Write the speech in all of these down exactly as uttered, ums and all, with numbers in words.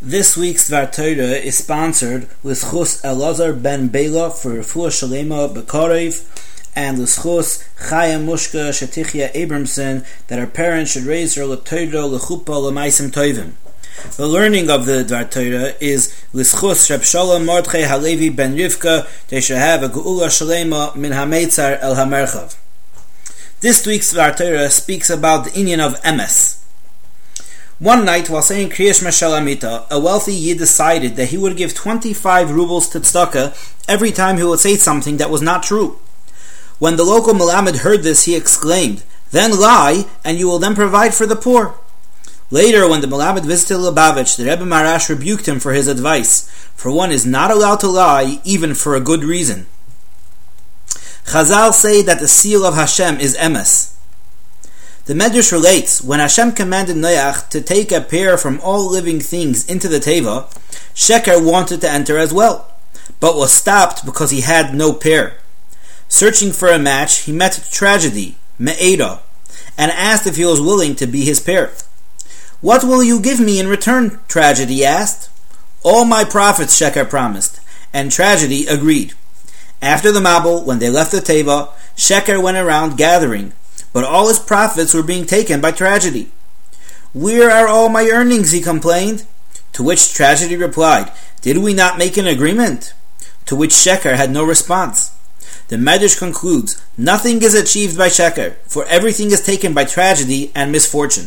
This week's Dvar Torah is sponsored L'schus Elazar ben Bela for Refuah Shalema Bekarev and L'schus Chaya Mushka Shetichya Abramson that her parents should raise her L'Torah L'chupa L'maisim Tovim. The learning of the Dvar Torah is L'schus Reb Shalom Mordechai Halevi ben Rivka. They should have a Geula Shalema min HaMeitzar el HaMerchav. This week's Dvar Torah speaks about the inyan of emes. One night, while saying Kriyash Meshalamita, a wealthy Yid decided that he would give twenty-five rubles to tzedakah every time he would say something that was not true. When the local Melamed heard this, he exclaimed, "Then lie, and you will then provide for the poor." Later, when the Melamed visited Lubavitch, the Rebbe Marash rebuked him for his advice, for one is not allowed to lie, even for a good reason. Chazal say that the seal of Hashem is emes. The Medrash relates, when Hashem commanded Noach to take a pair from all living things into the Teva, Sheker wanted to enter as well, but was stopped because he had no pair. Searching for a match, he met Tragedy, Me'eda, and asked if he was willing to be his pair. "What will you give me in return?" Tragedy asked. "All my profits," Sheker promised, and Tragedy agreed. After the Mabul, when they left the Teva, Sheker went around gathering, but all his profits were being taken by Tragedy. "Where are all my earnings?" he complained. To which Tragedy replied, "Did we not make an agreement?" To which Sheker had no response. The Medrash concludes, nothing is achieved by Sheker, for everything is taken by tragedy and misfortune.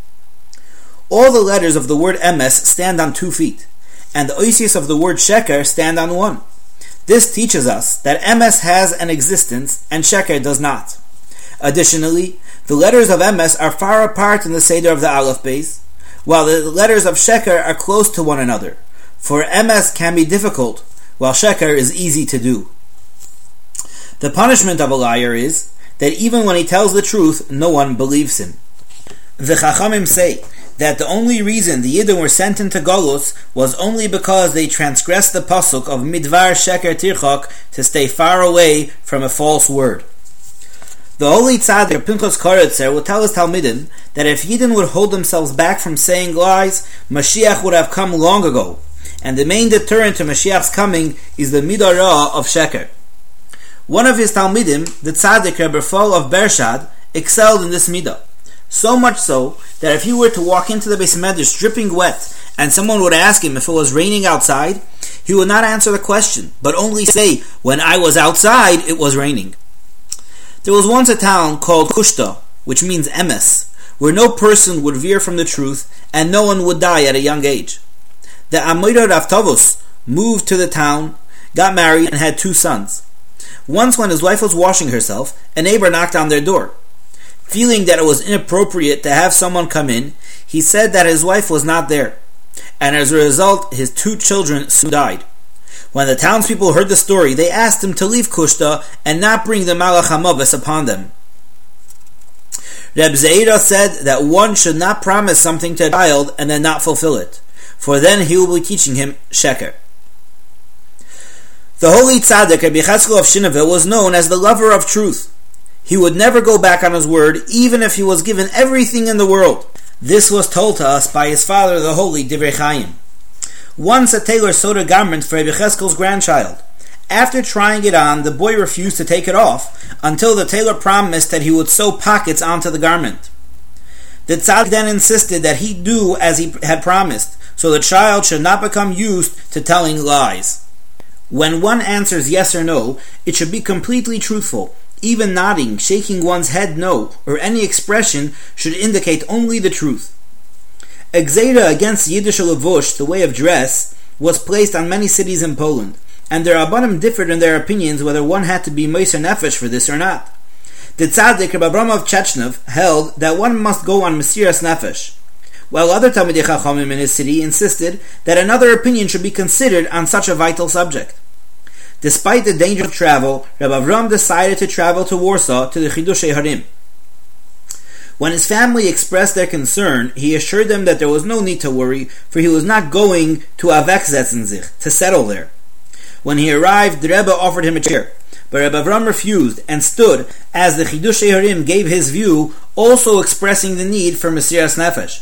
All the letters of the word emes stand on two feet, and the oisius of the word Sheker stand on one. This teaches us that emes has an existence and Sheker does not. Additionally, the letters of emes are far apart in the Seder of the Aleph Beis, while the letters of Sheker are close to one another, for emes can be difficult, while Sheker is easy to do. The punishment of a liar is that even when he tells the truth, no one believes him. The Chachamim say that the only reason the Yidden were sent into Golus was only because they transgressed the pasuk of Midvar Sheker Tirchak to stay far away from a false word. The holy tzaddik Pinchas Koretzer will tell his Talmidim that if Yidden would hold themselves back from saying lies, Mashiach would have come long ago, and the main deterrent to Mashiach's coming is the midah ra'ah of Sheker. One of his Talmidim, the tzaddik Rebbe Fall of Bershad, excelled in this midah, so much so that if he were to walk into the Beis Medrash dripping wet and someone would ask him if it was raining outside, he would not answer the question, but only say, "When I was outside, it was raining." There was once a town called Kushta, which means emes, where no person would veer from the truth and no one would die at a young age. The Amoida Rav Tavos moved to the town, got married, and had two sons. Once when his wife was washing herself, a neighbor knocked on their door. Feeling that it was inappropriate to have someone come in, he said that his wife was not there, and as a result, his two children soon died. When the townspeople heard the story, they asked him to leave Kushta and not bring the Malach HaMavis upon them. Reb Zeira said that one should not promise something to a child and then not fulfill it, for then he will be teaching him Sheker. The holy tzaddik Rabbi Cheskel of Shinaville was known as the lover of truth. He would never go back on his word, even if he was given everything in the world. This was told to us by his father, the holy Divrei Chaim. Once a tailor sewed a garment for Rabbi Cheskel's grandchild. After trying it on, the boy refused to take it off, until the tailor promised that he would sew pockets onto the garment. The tzaddik then insisted that he do as he had promised, so the child should not become used to telling lies. When one answers yes or no, it should be completely truthful. Even nodding, shaking one's head no, or any expression should indicate only the truth. Exeda against Yiddish levush, the way of dress, was placed on many cities in Poland, and the Rabbanim differed in their opinions whether one had to be Meiser Nefesh for this or not. The tzaddik Reb Abram of Chechnov held that one must go on Mesiras Nefesh, while other Talmidei Chachamim in his city insisted that another opinion should be considered on such a vital subject. Despite the danger of travel, Reb Avram decided to travel to Warsaw to the Chidushei Harim. When his family expressed their concern, he assured them that there was no need to worry, for he was not going to Aveksetzen sich, to settle there. When he arrived, the Rebbe offered him a chair, but Reb Avram refused and stood as the Chidushei Harim gave his view, also expressing the need for Mesiras Nefesh.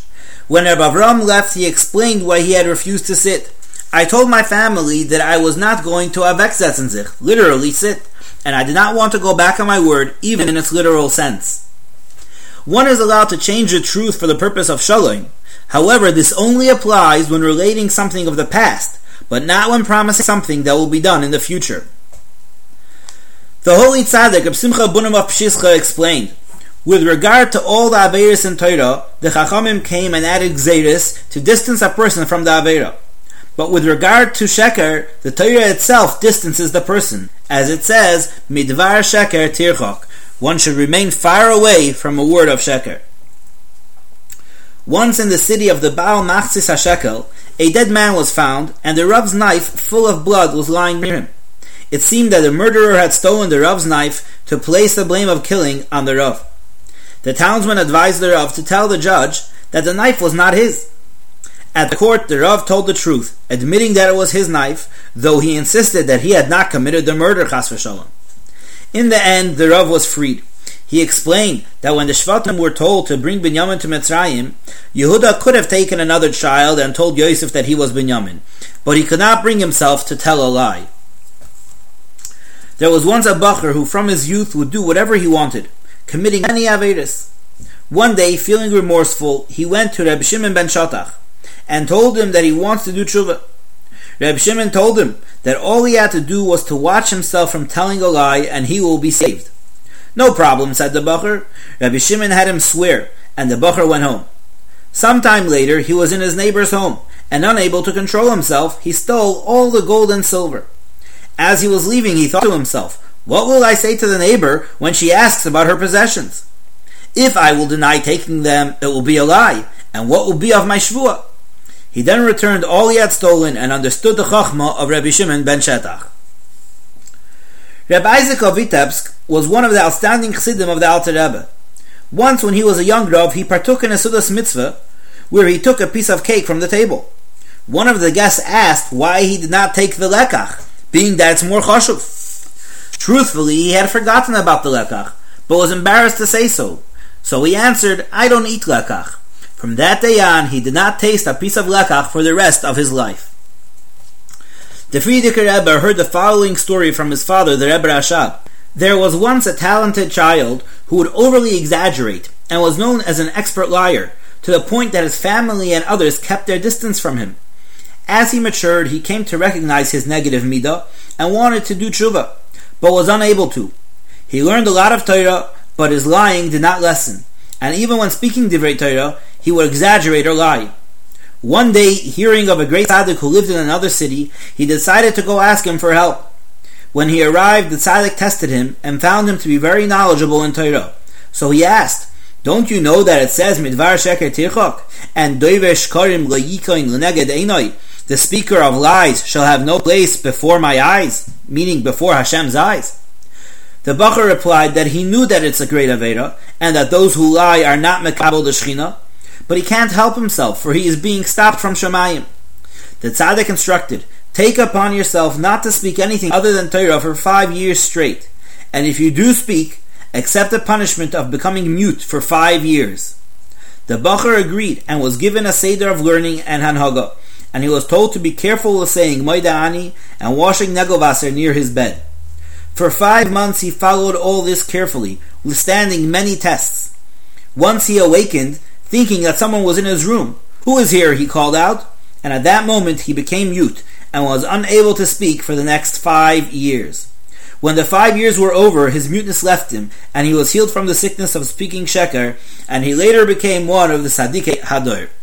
When Reb Avram left, he explained why he had refused to sit. I told my family that I was not going to aveksetzen sich, literally sit, and I did not want to go back on my word, even in its literal sense. One is allowed to change the truth for the purpose of shalom. However, this only applies when relating something of the past, but not when promising something that will be done in the future. The holy tzaddik Reb Simcha Bunim of Pshischa explained, with regard to all the Averis in Torah, the Chachamim came and added Gzeiris to distance a person from the Aveira. But with regard to Sheker, the Torah itself distances the person, as it says, Midvar Sheker Tirchok. One should remain far away from a word of Sheker. Once in the city of the Baal Machzis HaShekel, a dead man was found, and the Rav's knife full of blood was lying near him. It seemed that the murderer had stolen the Rav's knife to place the blame of killing on the Rav. The townsman advised the Rav to tell the judge that the knife was not his. At the court, the Rav told the truth, admitting that it was his knife, though he insisted that he had not committed the murder, chas v'shalom. In the end, the Rav was freed. He explained that when the Shvatim were told to bring Binyamin to Mitzrayim, Yehuda could have taken another child and told Yosef that he was Binyamin, but he could not bring himself to tell a lie. There was once a bacher who from his youth would do whatever he wanted, committing many averis. One day, feeling remorseful, he went to Reb Shimon ben Shatach and told him that he wants to do tshuva. Reb Shimon told him that all he had to do was to watch himself from telling a lie and he will be saved. No problem, said the bacher. Rabbi Shimon had him swear, and the bacher went home. Some time later, he was in his neighbor's home, and unable to control himself, he stole all the gold and silver. As he was leaving, he thought to himself, what will I say to the neighbor when she asks about her possessions? If I will deny taking them, it will be a lie, and what will be of my shvuah? He then returned all he had stolen and understood the chachma of Rabbi Shimon ben Shetach. Rabbi Isaac of Vitebsk was one of the outstanding chassidim of the Alter Rebbe. Once when he was a young Rav, he partook in a Sudas mitzvah, where he took a piece of cake from the table. One of the guests asked why he did not take the lekach, being that it's more chashuv. Truthfully, he had forgotten about the lekach, but was embarrassed to say so. So he answered, I don't eat lekach. From that day on, he did not taste a piece of lekach for the rest of his life. The Frierdiker Rebbe heard the following story from his father, the Rebbe Rashab. There was once a talented child who would overly exaggerate and was known as an expert liar, to the point that his family and others kept their distance from him. As he matured, he came to recognize his negative midah and wanted to do tshuva, but was unable to. He learned a lot of Torah, but his lying did not lessen, and even when speaking divrei Torah, he would exaggerate or lie. One day, hearing of a great tzaddik who lived in another city, he decided to go ask him for help. When he arrived, the tzaddik tested him and found him to be very knowledgeable in Torah. So he asked, don't you know that it says Midvar Sheker Tirchok and Doiver Shkarim Lo Yikoin L'neged Einoi, the speaker of lies shall have no place before my eyes, meaning before Hashem's eyes? The bacher replied that he knew that it's a great avera and that those who lie are not mekabel the Shechina, but he can't help himself, for he is being stopped from Shemayim. The tzaddik instructed, take upon yourself not to speak anything other than Torah for five years straight, and if you do speak, accept the punishment of becoming mute for five years. The bacher agreed and was given a seder of learning and hanhaga, and he was told to be careful with saying Moida Ani and washing negovaser near his bed. For five months he followed all this carefully, withstanding many tests. Once he awakened, thinking that someone was in his room. Who is here? He called out, and at that moment he became mute and was unable to speak for the next five years. When the five years were over, his muteness left him, and he was healed from the sickness of speaking sheker, and he later became one of the Tzadikei Hador.